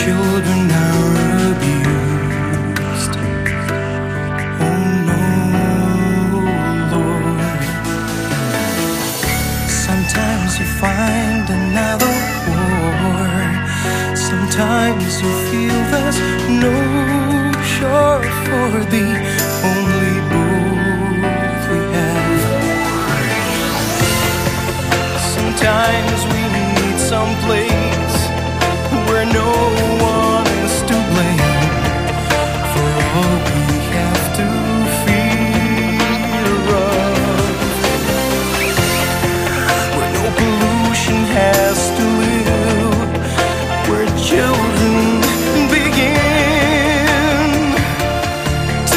children are abused. Oh no, Lord. Sometimes you find another war. Sometimes you feel there's no shore for the only boat we have. Sometimes we need some place where no one is to blame for all we have to fear of, where no pollution has to live, where children begin to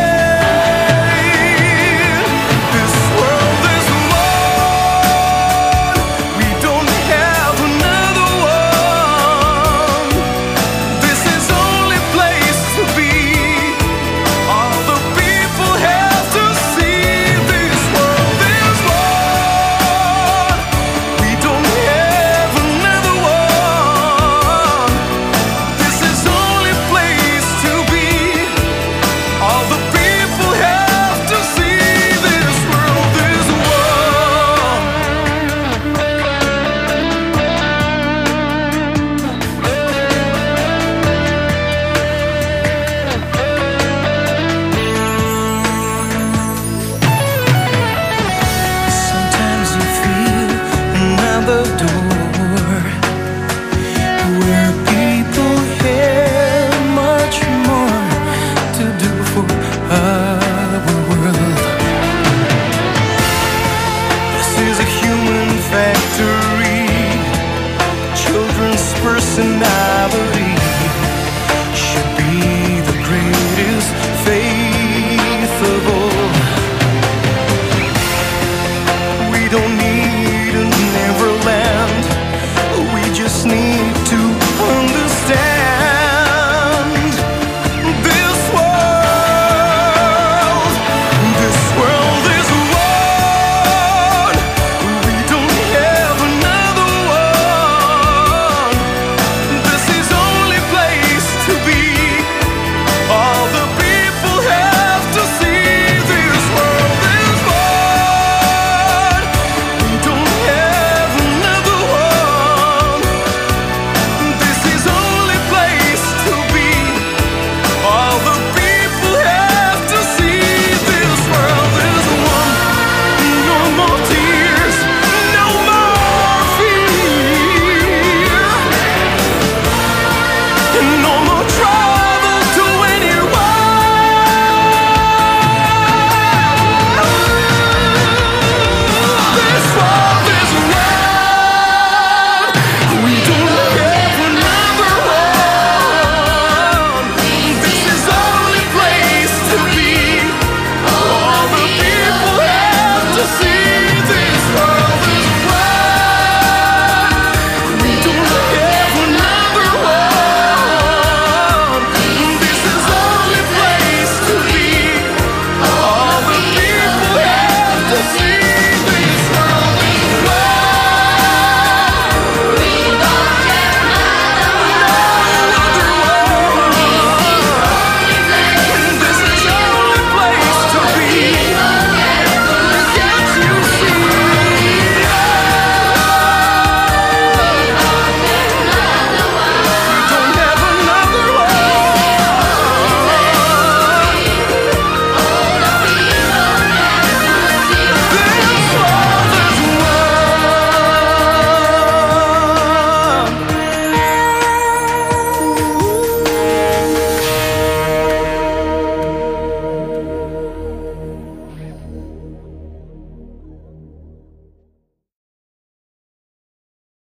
reign. This world is one, we don't have another one. This is only place to be. All the people have to see. This world is one, we don't have another one. This is only place to be. All the people have to see. This world is one. Sometimes you feel another door where people have much more to do for our world. This is a human factory, children's personality.